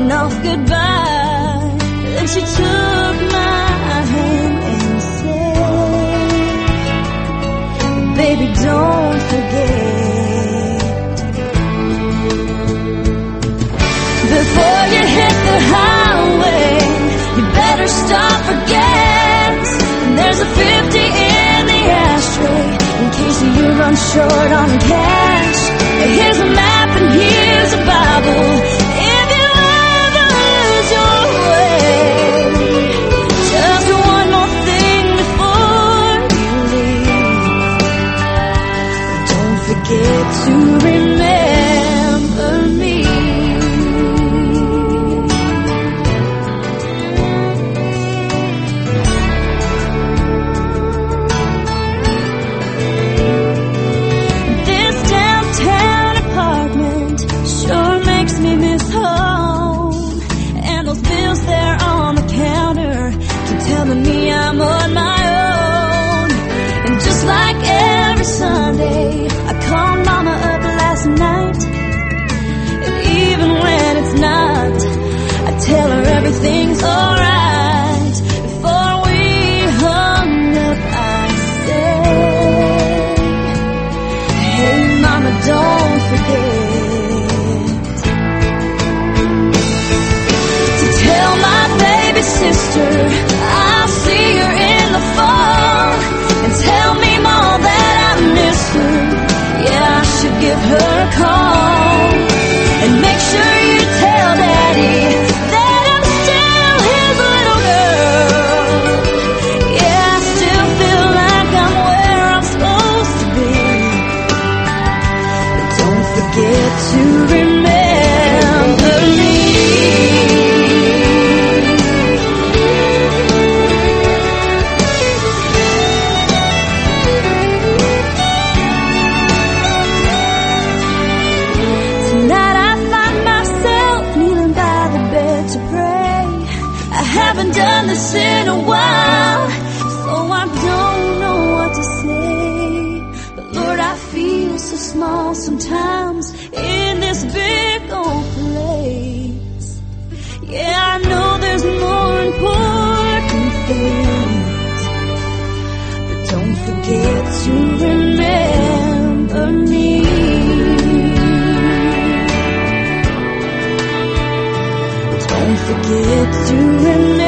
waving off goodbye. Then she took my hand and said, baby, don't forget. Before you hit the highway, you better stop for gas. And there's a 50 in the ashtray in case you run short on cash. Here's a map and here's a Bible if you ever lose your way. Just one more thing before you leave. Don't forget to remember me. Me, I'm on my own. And just like every Sunday, I called Mama up last night. And even when it's not, I tell her everything's alright. Before we hung up, I said, hey Mama, don't forget to tell my baby sister I'll see her in the fall, and tell me, Mom, that I miss her. Yeah, I should give her a call, and make sure you tell Daddy that I'm still his little girl. Yeah, I still feel like I'm where I'm supposed to be. But don't forget to remember me. Done this in a while, so I don't know what to say. But Lord, I feel so small sometimes in this big old place. Yeah, I know there's more important things, but don't forget to remember me. Don't forget to remember.